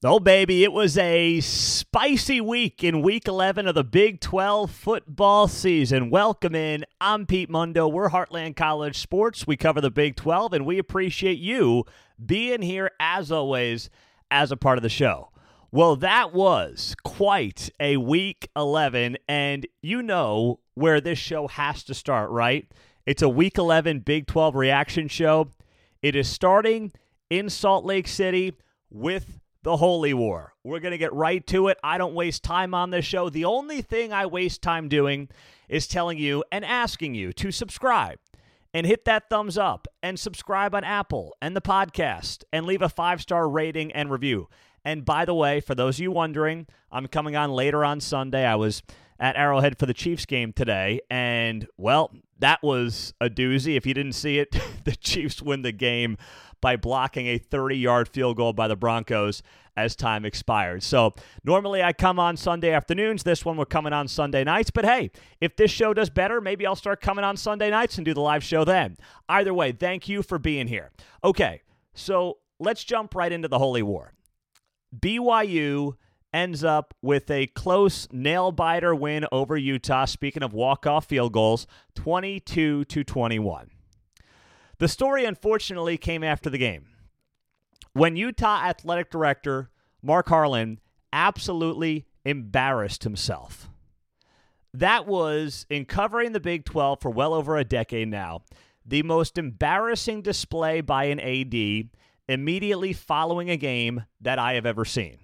Oh, baby, it was a spicy week in Week 11 of the Big 12 football season. Welcome in. I'm Pete Mundo. We're Heartland College Sports. We cover the Big 12, and we appreciate you being here, as always, as a part of the show. Well, that was quite a Week 11, and you know where this show has to start, right? It's a Week 11 Big 12 reaction show. It is starting in Salt Lake City with the Holy War. We're going to get right to it. I don't waste time on this show. The only thing I waste time doing is telling you and asking you to subscribe and hit that thumbs up and subscribe on Apple and the podcast and leave a 5-star rating and review. And by the way, for those of you wondering, I'm coming on later on Sunday. I was at Arrowhead for the Chiefs game today, and, well, that was a doozy. If you didn't see it, the Chiefs win the game by blocking a 30-yard field goal by the Broncos as time expired. So normally I come on Sunday afternoons. This one we're coming on Sunday nights. But hey, if this show does better, maybe I'll start coming on Sunday nights and do the live show then. Either way, thank you for being here. Okay, so let's jump right into the Holy War. BYU ends up with a close nail-biter win over Utah, speaking of walk-off field goals, 22-21. The story, unfortunately, came after the game, when Utah Athletic Director Mark Harlan absolutely embarrassed himself. That was, in covering the Big 12 for well over a decade now, the most embarrassing display by an AD immediately following a game that I have ever seen.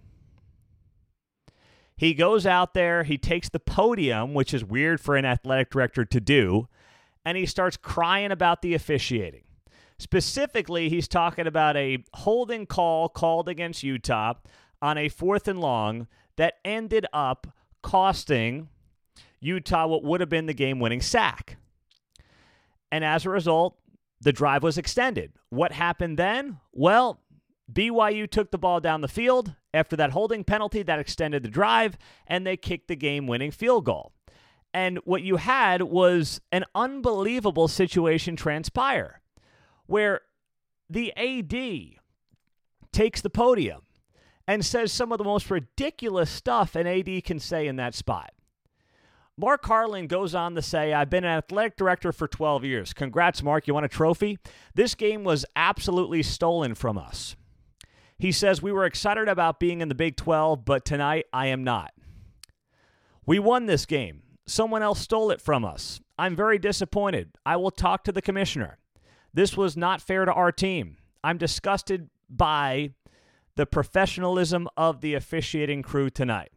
He goes out there, he takes the podium, which is weird for an athletic director to do, and he starts crying about the officiating. Specifically, he's talking about a holding call called against Utah on a 4th and long that ended up costing Utah what would have been the game-winning sack. And as a result, the drive was extended. What happened then? Well, BYU took the ball down the field after that holding penalty that extended the drive, and they kicked the game-winning field goal. And what you had was an unbelievable situation transpire, where the AD takes the podium and says some of the most ridiculous stuff an AD can say in that spot. Mark Harlan goes on to say, I've been an athletic director for 12 years. Congrats, Mark. You want a trophy? This game was absolutely stolen from us. He says, we were excited about being in the Big 12, but tonight I am not. We won this game. Someone else stole it from us. I'm very disappointed. I will talk to the commissioner. This was not fair to our team. I'm disgusted by the professionalism of the officiating crew tonight.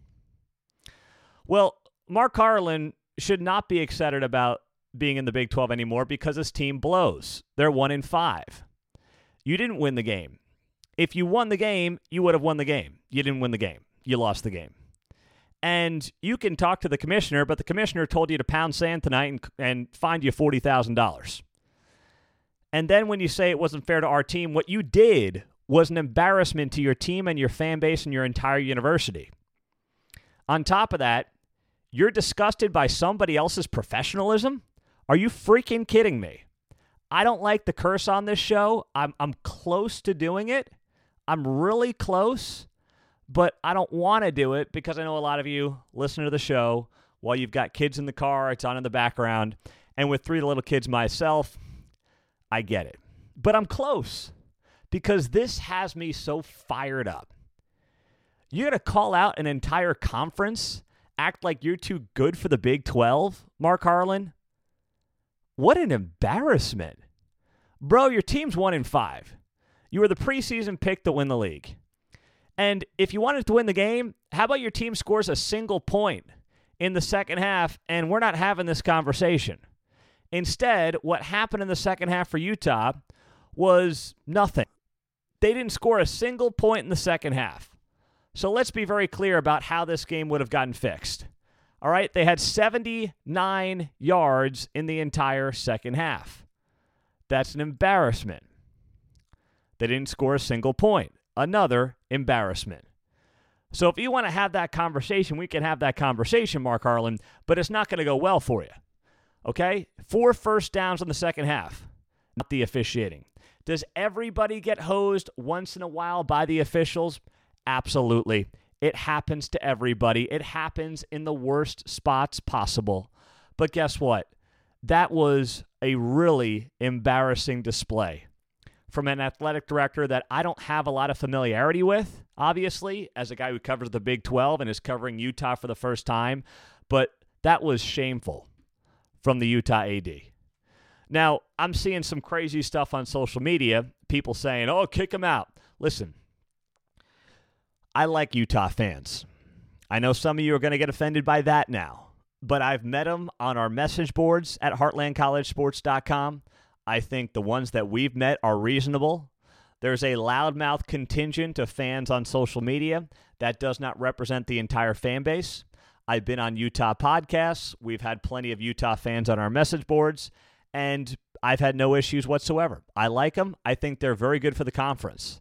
Well, Mark Harlan should not be excited about being in the Big 12 anymore because his team blows. They're 1-5. You didn't win the game. If you won the game, you would have won the game. You didn't win the game. You lost the game. And you can talk to the commissioner, but the commissioner told you to pound sand tonight and find you $40,000. And then when you say it wasn't fair to our team, what you did was an embarrassment to your team and your fan base and your entire university. On top of that, you're disgusted by somebody else's professionalism? Are you freaking kidding me? I don't like the curse on this show. I'm close to doing it. I'm really close, but I don't want to do it because I know a lot of you listen to the show while you've got kids in the car, it's on in the background, and with 3 little kids myself, I get it. But I'm close because this has me so fired up. You're going to call out an entire conference, act like you're too good for the Big 12, Mark Harlan? What an embarrassment. Bro, your team's 1-5. You were the preseason pick to win the league. And if you wanted to win the game, how about your team scores a single point in the second half and we're not having this conversation? Instead, what happened in the second half for Utah was nothing. They didn't score a single point in the second half. So let's be very clear about how this game would have gotten fixed. All right, they had 79 yards in the entire second half. That's an embarrassment. They didn't score a single point. Another embarrassment. So if you want to have that conversation, we can have that conversation, Mark Harlan, but it's not going to go well for you. Okay? 4 first downs in the second half. Not the officiating. Does everybody get hosed once in a while by the officials? Absolutely. It happens to everybody. It happens in the worst spots possible. But guess what? That was a really embarrassing display from an athletic director that I don't have a lot of familiarity with, obviously, as a guy who covers the Big 12 and is covering Utah for the first time. But that was shameful from the Utah AD. Now, I'm seeing some crazy stuff on social media, people saying, oh, kick him out. Listen, I like Utah fans. I know some of you are going to get offended by that now, but I've met them on our message boards at heartlandcollegesports.com. I think the ones that we've met are reasonable. There's a loudmouth contingent of fans on social media that does not represent the entire fan base. I've been on Utah podcasts. We've had plenty of Utah fans on our message boards, and I've had no issues whatsoever. I like them. I think they're very good for the conference.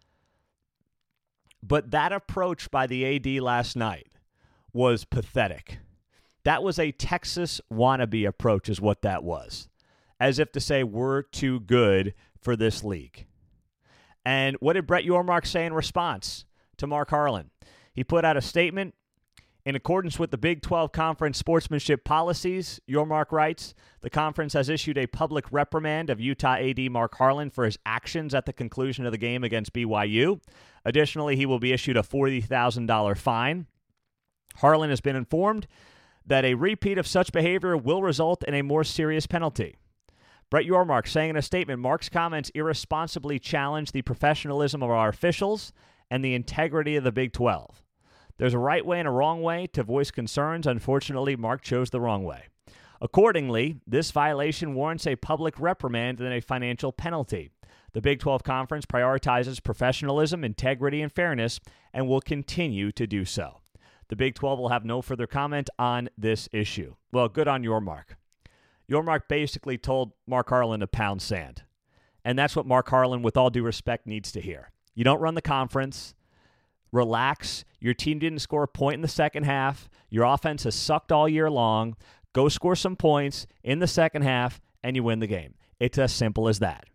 But that approach by the AD last night was pathetic. That was a Texas wannabe approach is what that was. As if to say, we're too good for this league. And what did Brett Yormark say in response to Mark Harlan? He put out a statement. In accordance with the Big 12 Conference sportsmanship policies, Yormark writes, the conference has issued a public reprimand of Utah AD Mark Harlan for his actions at the conclusion of the game against BYU. Additionally, he will be issued a $40,000 fine. Harlan has been informed that a repeat of such behavior will result in a more serious penalty. Brett Yormark saying in a statement, Mark's comments irresponsibly challenge the professionalism of our officials and the integrity of the Big 12. There's a right way and a wrong way to voice concerns. Unfortunately, Mark chose the wrong way. Accordingly, this violation warrants a public reprimand and a financial penalty. The Big 12 Conference prioritizes professionalism, integrity, and fairness, and will continue to do so. The Big 12 will have no further comment on this issue. Well, good on Yormark. Yormark basically told Mark Harlan to pound sand. And that's what Mark Harlan, with all due respect, needs to hear. You don't run the conference. Relax. Your team didn't score a point in the second half. Your offense has sucked all year long. Go score some points in the second half, and you win the game. It's as simple as that.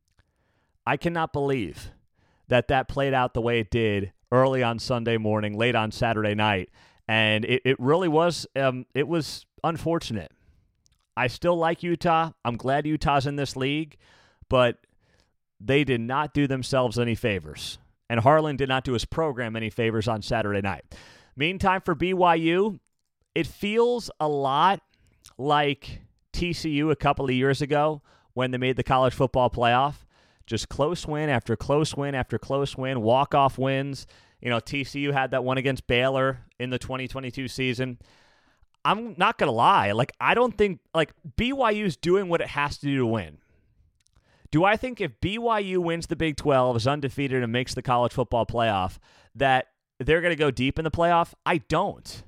I cannot believe that played out the way it did early on Sunday morning, late on Saturday night, and it really was it was unfortunate. I still like Utah. I'm glad Utah's in this league, but they did not do themselves any favors. And Harlan did not do his program any favors on Saturday night. Meantime, for BYU, it feels a lot like TCU a couple of years ago when they made the college football playoff. Just close win after close win after close win, walk-off wins. You know, TCU had that one against Baylor in the 2022 season. I'm not going to lie. I don't think, BYU's doing what it has to do to win. Do I think if BYU wins the Big 12, is undefeated, and makes the college football playoff, that they're going to go deep in the playoff? I don't.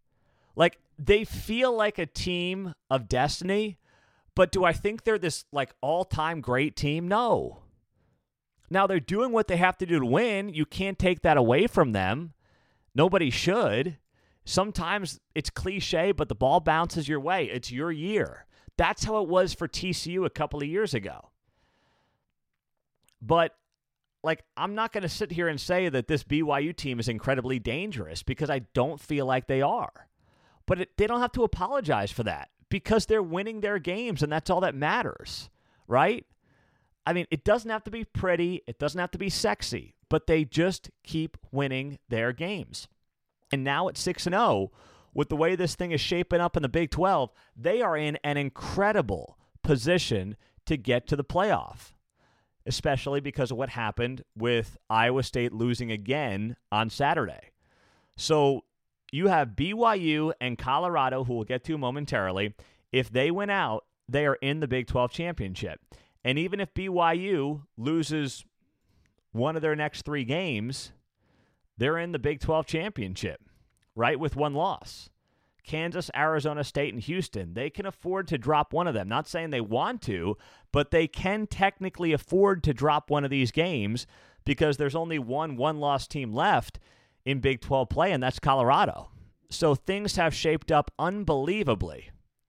They feel like a team of destiny, but do I think they're this, all-time great team? No. Now, they're doing what they have to do to win. You can't take that away from them. Nobody should. Sometimes it's cliche, but the ball bounces your way. It's your year. That's how it was for TCU a couple of years ago. But, I'm not going to sit here and say that this BYU team is incredibly dangerous because I don't feel like they are. But they don't have to apologize for that because they're winning their games, and that's all that matters, right? I mean, it doesn't have to be pretty. It doesn't have to be sexy, but they just keep winning their games. And now at 6-0, with the way this thing is shaping up in the Big 12, they are in an incredible position to get to the playoff, especially because of what happened with Iowa State losing again on Saturday. So you have BYU and Colorado, who we'll get to momentarily. If they win out, they are in the Big 12 championship. And even if BYU loses one of their next 3 games, they're in the Big 12 championship, right, with 1 loss. Kansas, Arizona State, and Houston, they can afford to drop one of them. Not saying they want to, but they can technically afford to drop one of these games because there's only one one-loss team left in Big 12 play, and that's Colorado. So things have shaped up unbelievably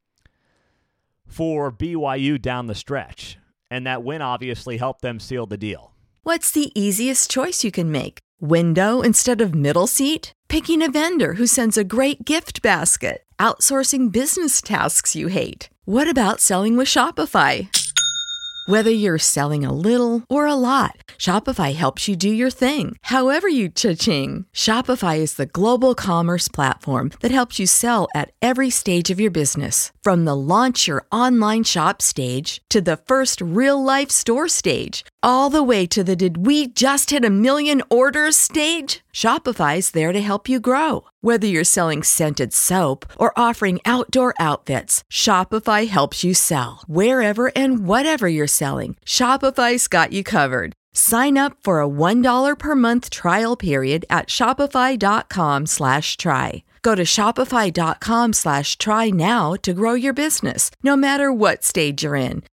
for BYU down the stretch, and that win obviously helped them seal the deal. What's the easiest choice you can make? Window instead of middle seat? Picking a vendor who sends a great gift basket? Outsourcing business tasks you hate? What about selling with Shopify? Whether you're selling a little or a lot, Shopify helps you do your thing, however you cha-ching. Shopify is the global commerce platform that helps you sell at every stage of your business. From the launch your online shop stage to the first real-life store stage, all the way to the did we just hit a million orders stage. Shopify's there to help you grow. Whether you're selling scented soap or offering outdoor outfits, Shopify helps you sell. Wherever and whatever you're selling, Shopify's got you covered. Sign up for a $1 per month trial period at shopify.com/try. Go to shopify.com/try now to grow your business, no matter what stage you're in.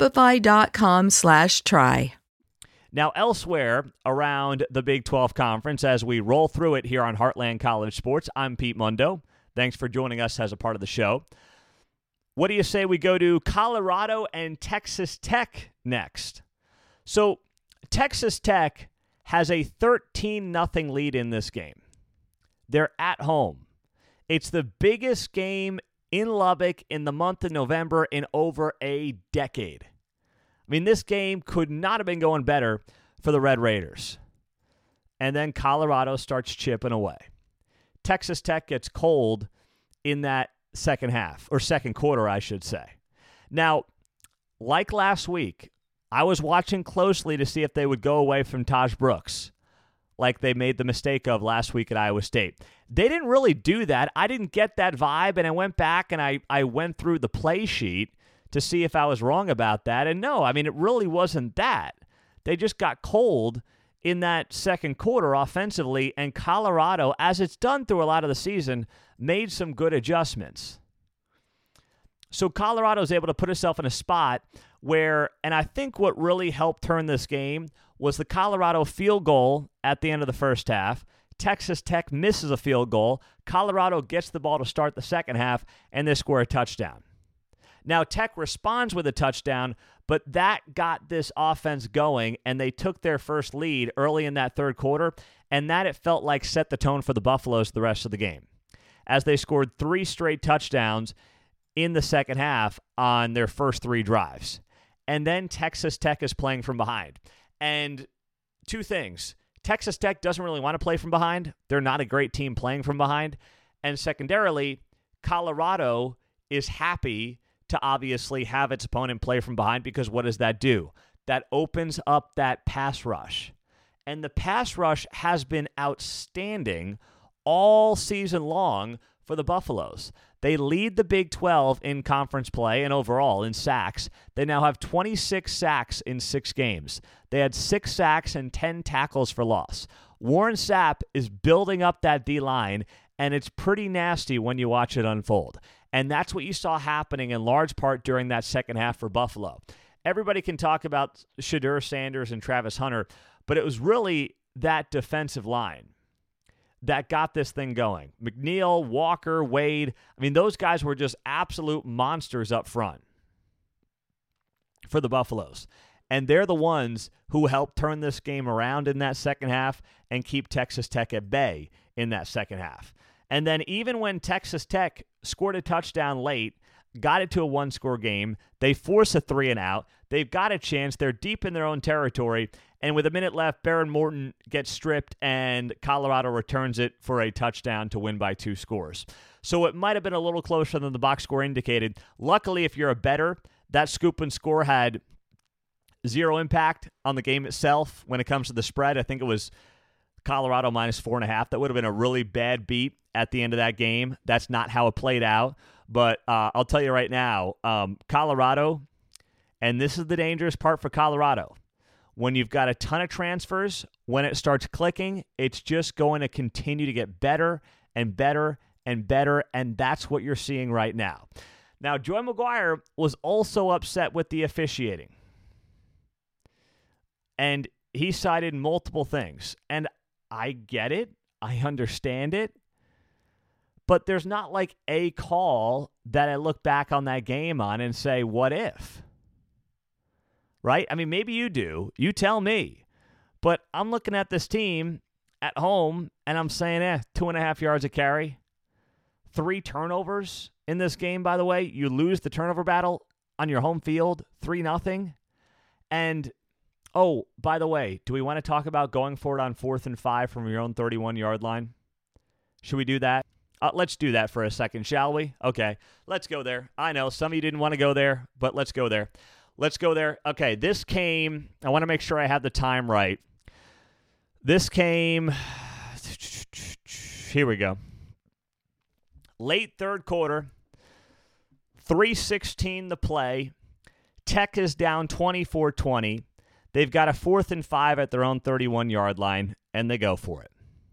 Shopify.com/try. Now, elsewhere around the Big 12 Conference, as we roll through it here on Heartland College Sports, I'm Pete Mundo. Thanks for joining us as a part of the show. What do you say we go to Colorado and Texas Tech next? So, Texas Tech has a 13-0 lead in this game. They're at home. It's the biggest game in Lubbock in the month of November in over a decade. I mean, this game could not have been going better for the Red Raiders. And then Colorado starts chipping away. Texas Tech gets cold in that second half, or second quarter, I should say. Now, like last week, I was watching closely to see if they would go away from Taj Brooks, like they made the mistake of last week at Iowa State. They didn't really do that. I didn't get that vibe, and I went back and I went through the play sheet to see if I was wrong about that. And no, I mean, it really wasn't that. They just got cold in that second quarter offensively, and Colorado, as it's done through a lot of the season, made some good adjustments. So Colorado's able to put itself in a spot where, and I think what really helped turn this game was the Colorado field goal at the end of the first half. Texas Tech misses a field goal. Colorado gets the ball to start the second half, and they score a touchdown. Now, Tech responds with a touchdown, but that got this offense going, and they took their first lead early in that third quarter, and that, it felt like, set the tone for the Buffaloes the rest of the game, as they scored 3 straight touchdowns in the second half on their first 3 drives. And then Texas Tech is playing from behind. And 2 things. Texas Tech doesn't really want to play from behind. They're not a great team playing from behind. And secondarily, Colorado is happy to obviously have its opponent play from behind, because what does that do? That opens up that pass rush. And the pass rush has been outstanding all season long for the Buffaloes. They lead the Big 12 in conference play and overall in sacks. They now have 26 sacks in 6 games. They had 6 sacks and 10 tackles for loss. Warren Sapp is building up that D-line, and it's pretty nasty when you watch it unfold. And that's what you saw happening in large part during that second half for Buffalo. Everybody can talk about Shedeur Sanders and Travis Hunter, but it was really that defensive line that got this thing going. McNeil, Walker, Wade, I mean, those guys were just absolute monsters up front for the Buffaloes. And they're the ones who helped turn this game around in that second half and keep Texas Tech at bay in that second half. And then even when Texas Tech scored a touchdown late, got it to a 1-score game, they force a 3-and-out. They've got a chance. They're deep in their own territory. And with a minute left, Baron Morton gets stripped, and Colorado returns it for a touchdown to win by 2 scores. So it might have been a little closer than the box score indicated. Luckily, if you're a bettor, that scoop and score had 0 impact on the game itself when it comes to the spread. I think it was Colorado minus 4.5. That would have been a really bad beat at the end of that game. That's not how it played out. But I'll tell you right now, Colorado, and this is the dangerous part for Colorado, when you've got a ton of transfers, when it starts clicking, it's just going to continue to get better and better and better, and that's what you're seeing right now. Now, Joey McGuire was also upset with the officiating, and he cited multiple things, and I get it. I understand it. But there's not like a call that I look back on that game on and say, what if? Right? I mean, maybe you do. You tell me. But I'm looking at this team, at home, and I'm saying, 2.5 yards a carry. 3 turnovers in this game, by the way. You lose the turnover battle on your home field, 3-0. And, oh, by the way, do we want to talk about going for it on 4th and 5 from your own 31-yard line? Should we do that? Let's do that for a second, shall we? Okay, let's go there. I know some of you didn't want to go there, but let's go there. Let's go there. Okay, this came, I want to make sure I have the time right. This came, here we go. Late third quarter, 3:16 to play. Tech is down 24-20. They've got a 4th and 5 at their own 31-yard line, and they go for it.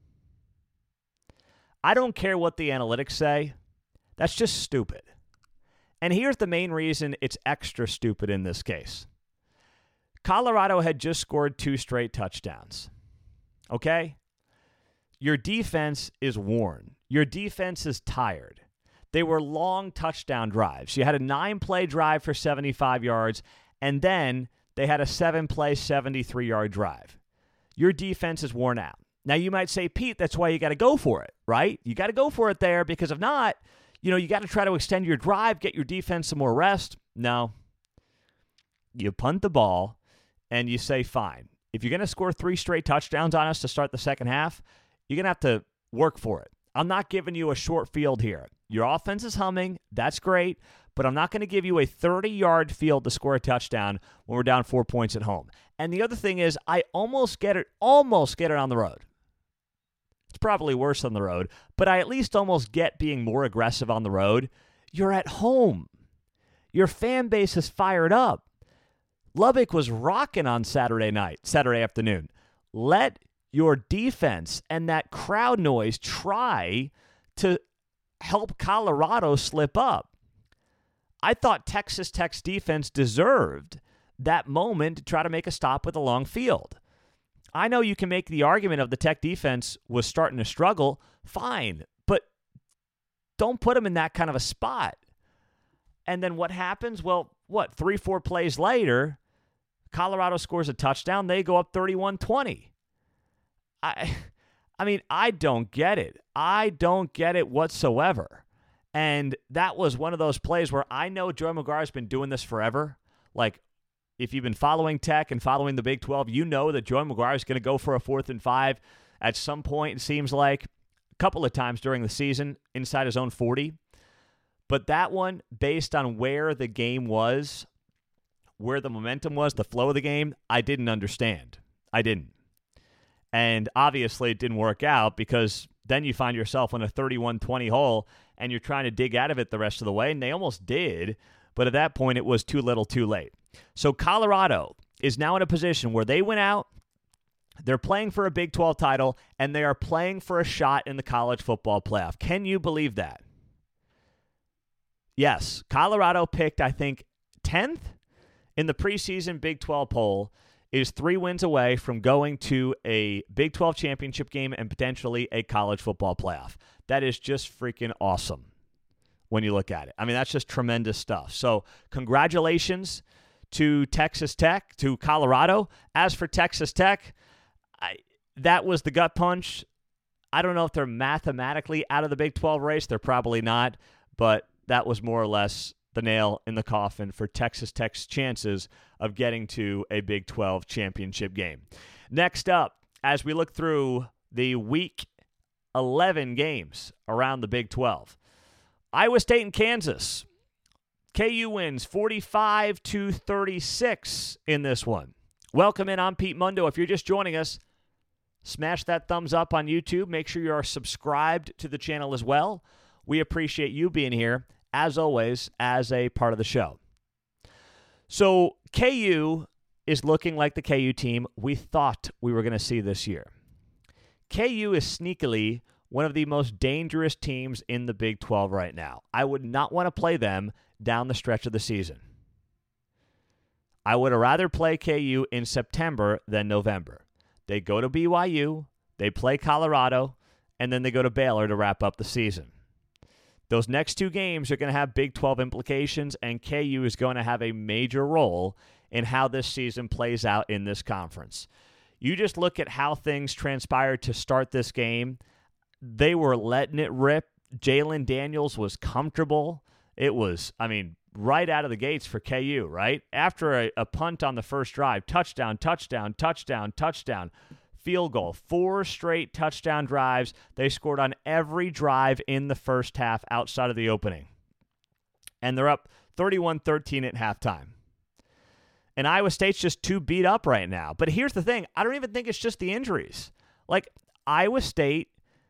I don't care what the analytics say. That's just stupid. And here's the main reason it's extra stupid in this case. Colorado had just scored 2 straight touchdowns. Okay? Your defense is worn. Your defense is tired. They were long touchdown drives. You had a 9-play drive for 75 yards, and then they had a 7-play, 73-yard drive. Your defense is worn out. Now, you might say, Pete, that's why you got to go for it, right? You got to go for it there because if not, you got to try to extend your drive, get your defense some more rest. No. You punt the ball, and you say, fine. If you're going to score 3 straight touchdowns on us to start the second half, you're going to have to work for it. I'm not giving you a short field here. Your offense is humming. That's great. But I'm not going to give you a 30-yard field to score a touchdown when we're down 4 points at home. And the other thing is I almost get it on the road. It's probably worse on the road, but I at least almost get being more aggressive on the road. You're at home. Your fan base is fired up. Lubbock was rocking on Saturday afternoon. Let your defense and that crowd noise try to help Colorado slip up. I thought Texas Tech's defense deserved that moment to try to make a stop with a long field. I know you can make the argument of the Tech defense was starting to struggle. Fine, but don't put them in that kind of a spot. And then what happens? Well, 3-4 plays later, Colorado scores a touchdown. They go up 31-20. I mean, I don't get it. I don't get it whatsoever. And that was one of those plays where I know Joey McGuire's been doing this forever. Like, if you've been following Tech and following the Big 12, you know that Joey McGuire is going to go for a 4th and 5 at some point, it seems like, a couple of times during the season inside his own 40. But that one, based on where the game was, where the momentum was, the flow of the game, I didn't understand. I didn't. And obviously it didn't work out because then you find yourself in a 31-20 hole and you're trying to dig out of it the rest of the way, and they almost did. But at that point, it was too little too late. So Colorado is now in a position where they went out, they're playing for a Big 12 title, and they are playing for a shot in the college football playoff. Can you believe that? Yes, Colorado picked, I think, 10th in the preseason Big 12 poll, is 3 wins away from going to a Big 12 championship game and potentially a college football playoff. That is just freaking awesome when you look at it. I mean, that's just tremendous stuff. So congratulations to Texas Tech, to Colorado. As for Texas Tech, that was the gut punch. I don't know if they're mathematically out of the Big 12 race. They're probably not, but that was more or less the nail in the coffin for Texas Tech's chances of getting to a Big 12 championship game. Next up, as we look through the Week 11 games around the Big 12, Iowa State and Kansas. KU wins 45-36 in this one. Welcome in. I'm Pete Mundo. If you're just joining us, smash that thumbs up on YouTube. Make sure you are subscribed to the channel as well. We appreciate you being here, as always, as a part of the show. So KU is looking like the KU team we thought we were going to see this year. KU is sneakily one of the most dangerous teams in the Big 12 right now. I would not want to play them down the stretch of the season. I would have rather play KU in September than November. They go to BYU, they play Colorado, and then they go to Baylor to wrap up the season. Those next 2 games are going to have Big 12 implications, and KU is going to have a major role in how this season plays out in this conference. You just look at how things transpired to start this game. They were letting it rip. Jalen Daniels was comfortable. It was, right out of the gates for KU, right? After a punt on the first drive, touchdown, touchdown, touchdown, touchdown, field goal, 4 straight touchdown drives. They scored on every drive in the first half outside of the opening. And they're up 31-13 at halftime. And Iowa State's just too beat up right now. But here's the thing. I don't even think it's just the injuries. Iowa State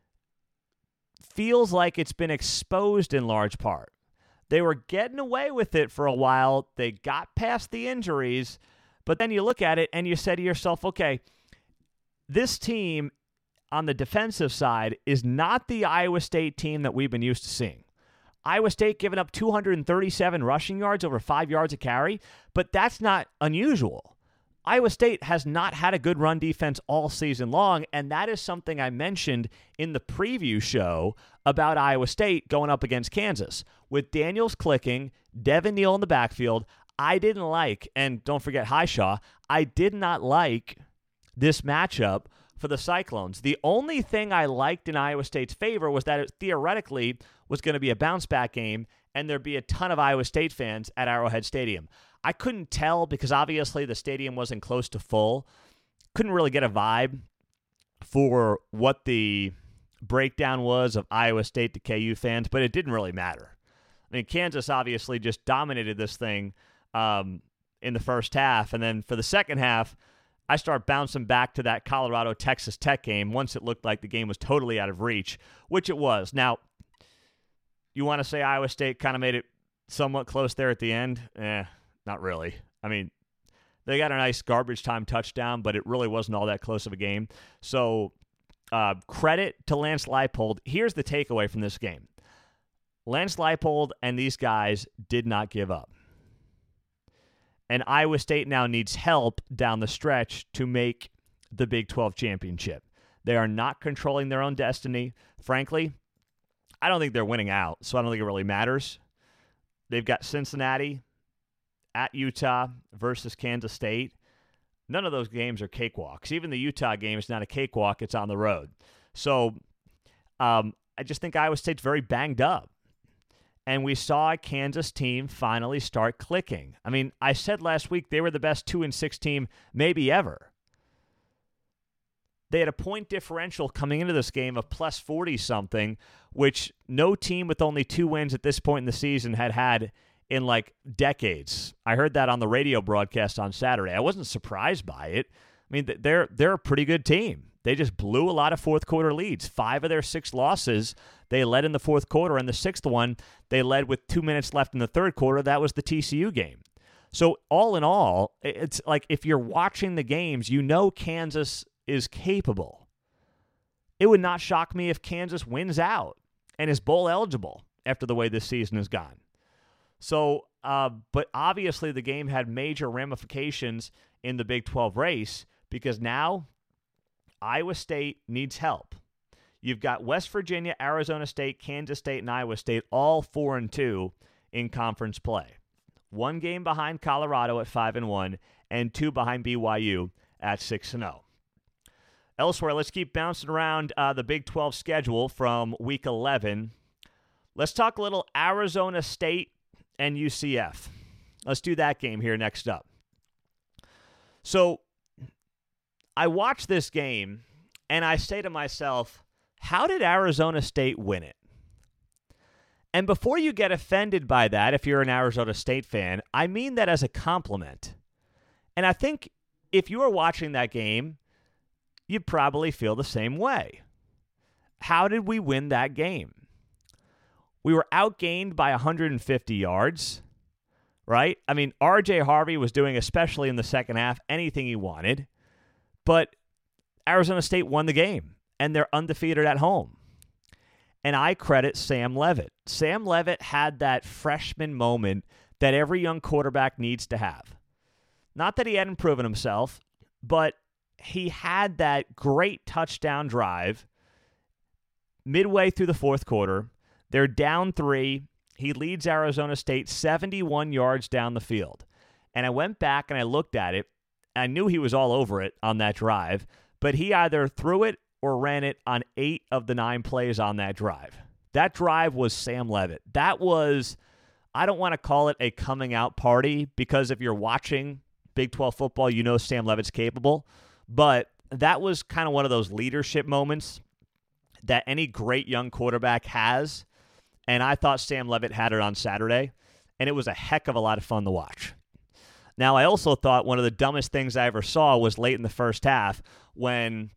feels like it's been exposed in large part. They were getting away with it for a while. They got past the injuries. But then you look at it and you say to yourself, okay, this team on the defensive side is not the Iowa State team that we've been used to seeing. Iowa State giving up 237 rushing yards, over 5 yards a carry, but that's not unusual. Iowa State has not had a good run defense all season long, and that is something I mentioned in the preview show about Iowa State going up against Kansas. With Daniels clicking, Devin Neal in the backfield, I didn't like, and don't forget Highshaw, I did not like this matchup for the Cyclones. The only thing I liked in Iowa State's favor was that it theoretically was going to be a bounce-back game, and there'd be a ton of Iowa State fans at Arrowhead Stadium. I couldn't tell because obviously the stadium wasn't close to full. Couldn't really get a vibe for what the breakdown was of Iowa State to KU fans, but it didn't really matter. Kansas obviously just dominated this thing in the first half, and then for the second half, I start bouncing back to that Colorado-Texas Tech game once it looked like the game was totally out of reach, which it was. Now, you want to say Iowa State kind of made it somewhat close there at the end? Not really. They got a nice garbage time touchdown, but it really wasn't all that close of a game. So, credit to Lance Leipold. Here's the takeaway from this game. Lance Leipold and these guys did not give up. And Iowa State now needs help down the stretch to make the Big 12 championship. They are not controlling their own destiny. Frankly, I don't think they're winning out, so I don't think it really matters. They've got Cincinnati at Utah versus Kansas State. None of those games are cakewalks. Even the Utah game is not a cakewalk. It's on the road. So I just think Iowa State's very banged up. And we saw a Kansas team finally start clicking. I said last week they were the best 2-6 team maybe ever. They had a point differential coming into this game of plus 40-something, which no team with only 2 wins at this point in the season had in decades. I heard that on the radio broadcast on Saturday. I wasn't surprised by it. They're a pretty good team. They just blew a lot of fourth-quarter leads. 5 of their 6 losses, they led in the fourth quarter, and the 6th one, they led with 2 minutes left in the third quarter. That was the TCU game. So all in all, it's like if you're watching the games, you know Kansas is capable. It would not shock me if Kansas wins out and is bowl eligible after the way this season has gone. So, but obviously the game had major ramifications in the Big 12 race because now Iowa State needs help. You've got West Virginia, Arizona State, Kansas State, and Iowa State all 4-2 in conference play. 1 game behind Colorado at 5-1 and 2 behind BYU at 6-0. Elsewhere, let's keep bouncing around the Big 12 schedule from Week 11. Let's talk a little Arizona State and UCF. Let's do that game here next up. So, I watch this game, and I say to myself, how did Arizona State win it? And before you get offended by that, if you're an Arizona State fan, I mean that as a compliment. And I think if you were watching that game, you'd probably feel the same way. How did we win that game? We were outgained by 150 yards, right? R.J. Harvey was doing, especially in the second half, anything he wanted. But Arizona State won the game, and they're undefeated at home. And I credit Sam Leavitt. Sam Leavitt had that freshman moment that every young quarterback needs to have. Not that he hadn't proven himself, but he had that great touchdown drive midway through the fourth quarter. They're down 3. He leads Arizona State 71 yards down the field. And I went back and I looked at it. I knew he was all over it on that drive, but he either threw it or ran it on 8 of the 9 plays on that drive. That drive was Sam Leavitt. That was, I don't want to call it a coming out party, because if you're watching Big 12 football, you know Sam Leavitt's capable. But that was kind of one of those leadership moments that any great young quarterback has. And I thought Sam Leavitt had it on Saturday, and it was a heck of a lot of fun to watch. Now, I also thought one of the dumbest things I ever saw was late in the first half when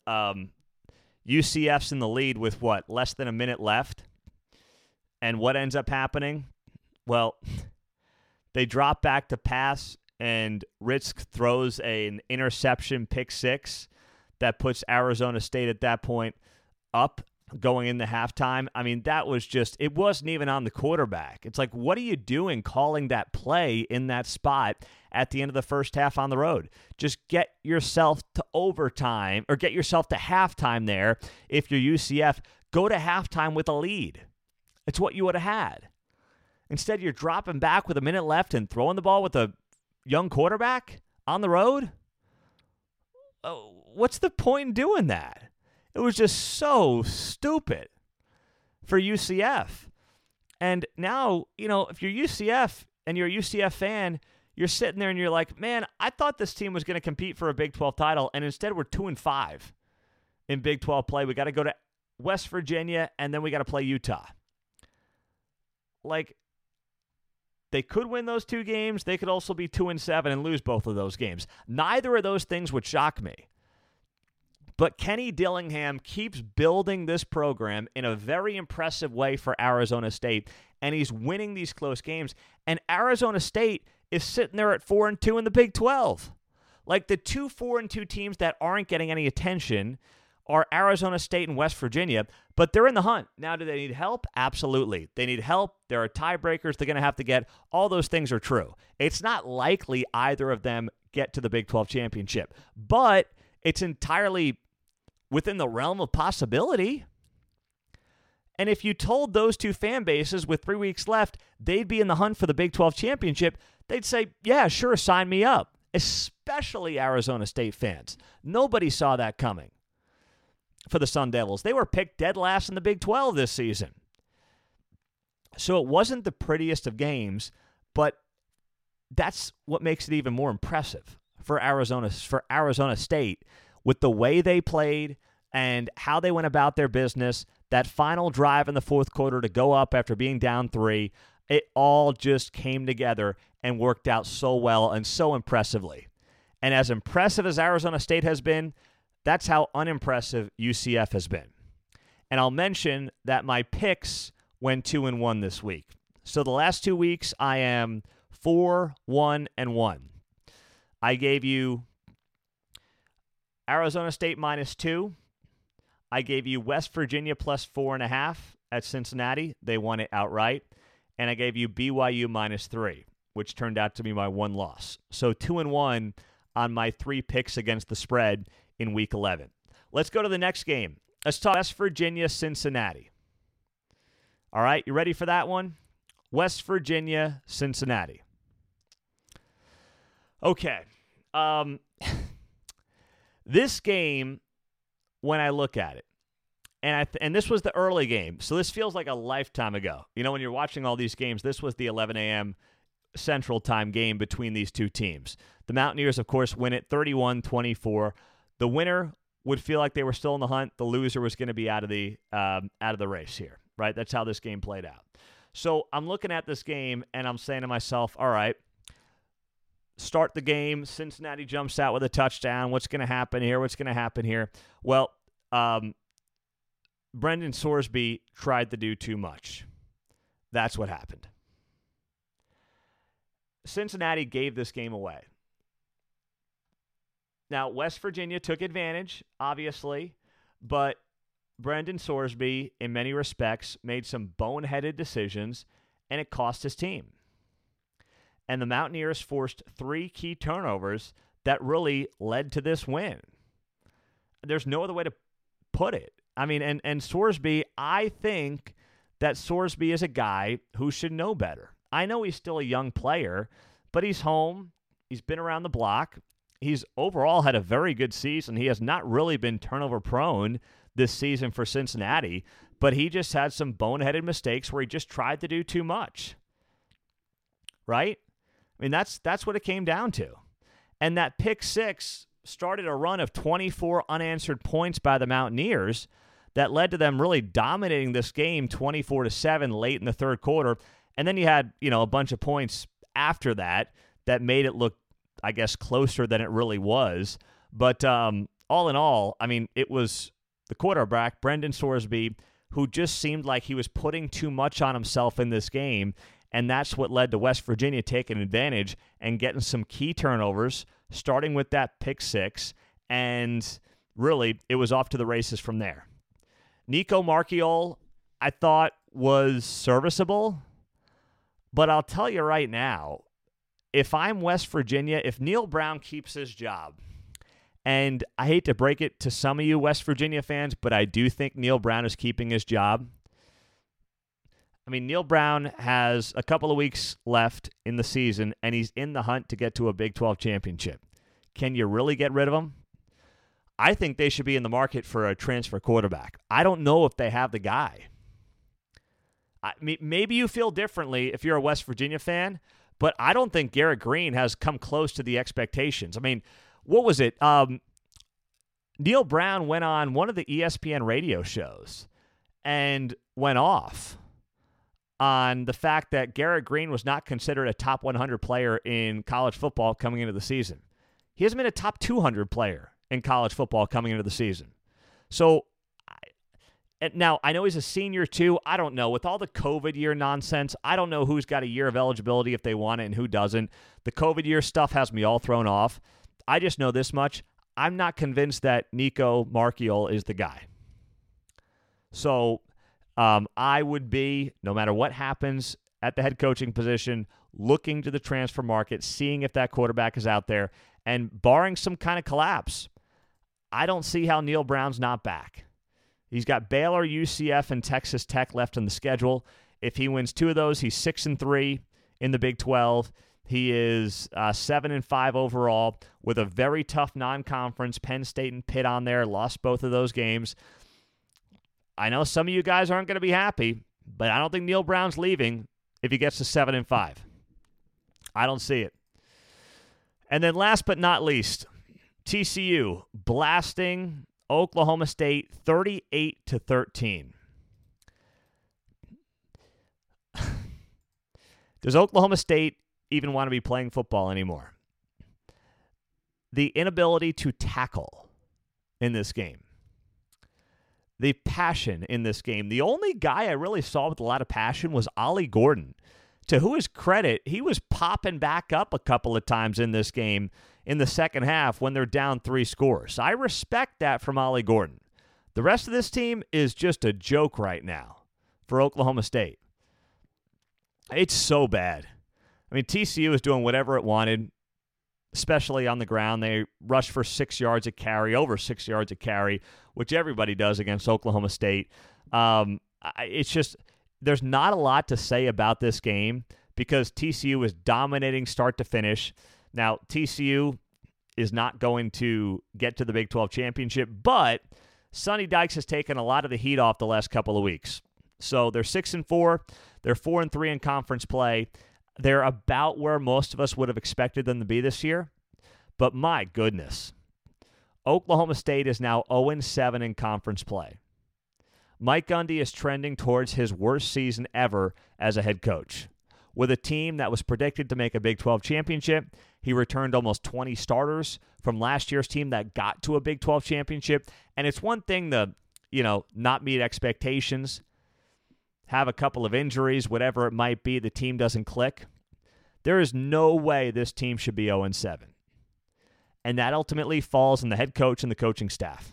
UCF's in the lead with, less than a minute left. And what ends up happening? Well, they drop back to pass, and Ritz throws an interception pick six that puts Arizona State at that point up going into halftime. I mean, that was just, it wasn't even on the quarterback. It's like, what are you doing calling that play in that spot at the end of the first half on the road? Just get yourself to overtime, or get yourself to halftime there. If you're UCF, go to halftime with a lead. It's what you would have had. Instead, you're dropping back with a minute left and throwing the ball with a young quarterback on the road. What's the point in doing that? It was just so stupid for UCF. And now, if you're UCF and you're a UCF fan, you're sitting there and you're like, man, I thought this team was going to compete for a Big 12 title, and instead we're 2-5 in Big 12 play. We got to go to West Virginia, and then we got to play Utah. Like, they could win those 2 games. They could also be 2-7 and lose both of those games. Neither of those things would shock me. But Kenny Dillingham keeps building this program in a very impressive way for Arizona State, and he's winning these close games. And Arizona State is sitting there at 4-2 in the Big 12. Like, the 2 4-2 teams that aren't getting any attention are Arizona State and West Virginia, but they're in the hunt. Now, do they need help? Absolutely. They need help. There are tiebreakers they're going to have to get. All those things are true. It's not likely either of them get to the Big 12 championship, but it's entirely within the realm of possibility. And if you told those 2 fan bases with 3 weeks left they'd be in the hunt for the Big 12 championship, they'd say, yeah, sure, sign me up. Especially Arizona State fans. Nobody saw that coming for the Sun Devils. They were picked dead last in the Big 12 this season. So it wasn't the prettiest of games, but that's what makes it even more impressive for Arizona State, with the way they played and how they went about their business. That final drive in the fourth quarter to go up after being down 3, it all just came together and worked out so well and so impressively. And as impressive as Arizona State has been, that's how unimpressive UCF has been. And I'll mention that my picks went 2-1 this week. So the last 2 weeks, I am 4-1-1. I gave you Arizona State -2. I gave you West Virginia +4.5 at Cincinnati. They won it outright. And I gave you BYU -3, which turned out to be my 1 loss. So 2-1 on my 3 picks against the spread in Week 11. Let's go to the next game. Let's talk West Virginia, Cincinnati. All right, you ready for that one? West Virginia, Cincinnati. Okay. This game, when I look at it, and this was the early game, so this feels like a lifetime ago. When you're watching all these games, this was the 11 a.m. Central Time game between these 2 teams. The Mountaineers, of course, win it 31-24. The winner would feel like they were still in the hunt. The loser was going to be out of the race here, right? That's how this game played out. So I'm looking at this game, and I'm saying to myself, all right, start the game. Cincinnati jumps out with a touchdown. What's going to happen here? What's going to happen here? Well, Brendan Sorsby tried to do too much. That's what happened. Cincinnati gave this game away. Now, West Virginia took advantage, obviously, but Brendan Sorsby, in many respects, made some boneheaded decisions, and it cost his team. And the Mountaineers forced 3 key turnovers that really led to this win. There's no other way to put it. I mean, and Sorsby, I think that Sorsby is a guy who should know better. I know he's still a young player, but he's home. He's been around the block. he's overall had a very good season. He has not really been turnover prone this season for Cincinnati, but he just had some boneheaded mistakes where he just tried to do too much. Right? I mean, that's what it came down to. And that pick six started a run of 24 unanswered points by the Mountaineers that led to them really dominating this game 24-7 late in the third quarter. And then you had, a bunch of points after that made it look, I guess, closer than it really was. But all in all, I mean, it was the quarterback, Brendan Sorsby, who just seemed like he was putting too much on himself in this game. And that's what led to West Virginia taking advantage and getting some key turnovers, starting with that pick six. And really, it was off to the races from there. Nico Marchiol, I thought, was serviceable. But I'll tell you right now, if I'm West Virginia, if Neal Brown keeps his job, and I hate to break it to some of you West Virginia fans, but I do think Neal Brown is keeping his job. I mean, Neal Brown has a couple of weeks left in the season, and he's in the hunt to get to a Big 12 championship. Can you really get rid of him? I think they should be in the market for a transfer quarterback. I don't know if they have the guy. Maybe you feel differently if you're a West Virginia fan, but I don't think Garrett Green has come close to the expectations. I mean, what was it? Neal Brown went on one of the ESPN radio shows and went off on the fact that Garrett Green was not considered a top 100 player in college football coming into the season. He hasn't been a top 200 player in college football coming into the season. So, now, I know he's a senior too. I don't know. With all the COVID year nonsense, I don't know who's got a year of eligibility if they want it and who doesn't. The COVID year stuff has me all thrown off. I just know this much. I'm not convinced that Nico Marchiol is the guy. So, I would be, no matter what happens at the head coaching position, looking to the transfer market, seeing if that quarterback is out there, and barring some kind of collapse, I don't see how Neal Brown's not back. He's got Baylor, UCF, and Texas Tech left on the schedule. If he wins two of those, he's 6-3 in the Big 12. He is 7-5 overall with a very tough non-conference. Penn State and Pitt on there, lost both of those games. I know some of you guys aren't going to be happy, but I don't think Neal Brown's leaving if he gets to 7-5. I don't see it. And then last but not least, TCU blasting Oklahoma State 38-13. Does Oklahoma State even want to be playing football anymore? The inability to tackle in this game. The passion in this game. The only guy I really saw with a lot of passion was Ollie Gordon. To his credit, he was popping back up a couple of times in this game in the second half when they're down 3 scores. I respect that from Ollie Gordon. The rest of this team is just a joke right now for Oklahoma State. It's so bad. I mean, TCU is doing whatever it wanted, especially on the ground. They rushed for 6 yards a carry, over 6 yards a carry, which everybody does against Oklahoma State. It's just, there's not a lot to say about this game because TCU is dominating start to finish. Now, TCU is not going to get to the Big 12 championship, but Sonny Dykes has taken a lot of the heat off the last couple of weeks. So they're 6-4. They're 4-3 in conference play. They're about where most of us would have expected them to be this year. But my goodness, Oklahoma State is now 0-7 in conference play. Mike Gundy is trending towards his worst season ever as a head coach. With a team that was predicted to make a Big 12 championship, he returned almost 20 starters from last year's team that got to a Big 12 championship. And it's one thing to, not meet expectations, have a couple of injuries, whatever it might be, the team doesn't click. There is no way this team should be 0-7. And that ultimately falls on the head coach and the coaching staff.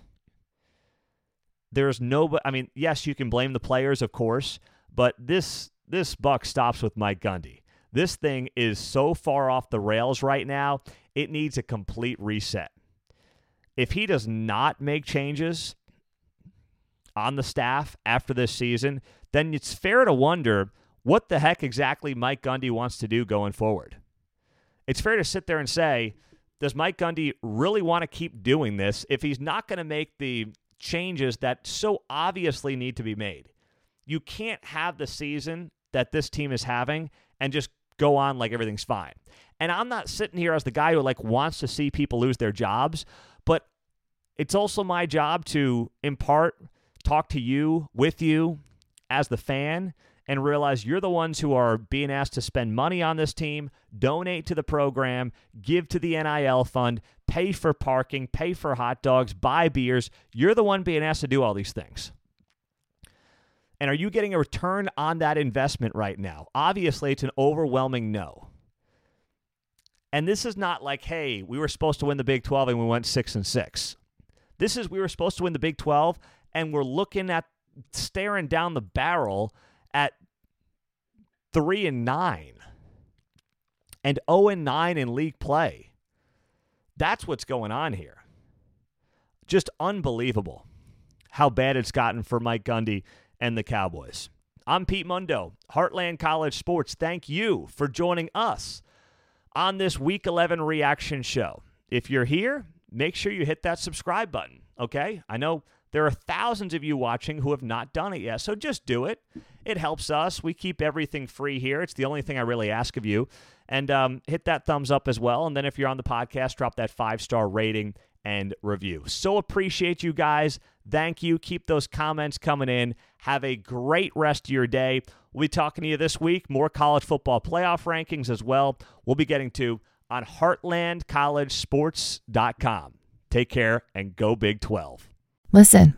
There's yes, you can blame the players, of course, but this buck stops with Mike Gundy. This thing is so far off the rails right now, it needs a complete reset. If he does not make changes on the staff after this season, then it's fair to wonder what the heck exactly Mike Gundy wants to do going forward. It's fair to sit there and say, Does Mike Gundy really want to keep doing this if he's not going to make the changes that so obviously need to be made? You can't have the season that this team is having and just go on like everything's fine. And I'm not sitting here as the guy who wants to see people lose their jobs, but it's also my job to talk to you, with you, as the fan, and realize you're the ones who are being asked to spend money on this team, donate to the program, give to the NIL fund, pay for parking, pay for hot dogs, buy beers. You're the one being asked to do all these things. And are you getting a return on that investment right now? Obviously, it's an overwhelming no. And this is not like, hey, we were supposed to win the Big 12 and we went 6-6. This is we were supposed to win the Big 12 and we're staring down the barrel at 3-9 and 0-9 in league play. That's what's going on here. Just unbelievable how bad it's gotten for Mike Gundy and the Cowboys. I'm Pete Mundo, Heartland College Sports. Thank you for joining us on this Week 11 reaction show. If you're here, make sure you hit that subscribe button, okay? I know there are thousands of you watching who have not done it yet, so just do it. It helps us. We keep everything free here. It's the only thing I really ask of you. And hit that thumbs up as well. And then if you're on the podcast, drop that 5-star rating and review. So appreciate you guys. Thank you. Keep those comments coming in. Have a great rest of your day. We'll be talking to you this week. More college football playoff rankings as well. We'll be getting to on heartlandcollegesports.com. Take care and go Big 12. Listen.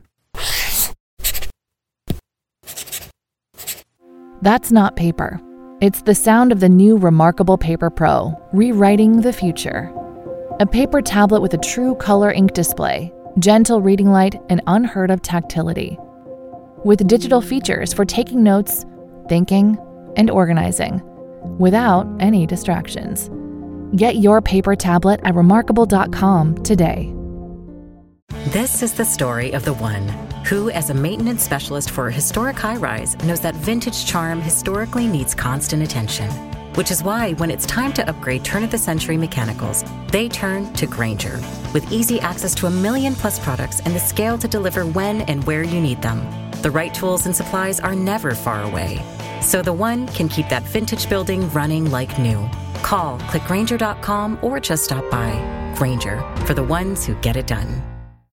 That's not paper. It's the sound of the new Remarkable Paper Pro, rewriting the future. A paper tablet with a true color ink display, gentle reading light, and unheard of tactility. With digital features for taking notes, thinking, and organizing, without any distractions. Get your paper tablet at remarkable.com today. This is the story of the one who, as a maintenance specialist for a historic high-rise, knows that vintage charm historically needs constant attention. Which is why when it's time to upgrade turn-of-the-century mechanicals, they turn to Grainger. With easy access to 1 million-plus products and the scale to deliver when and where you need them. The right tools and supplies are never far away. So the one can keep that vintage building running like new. Call, click Grainger.com, or just stop by. Grainger, for the ones who get it done.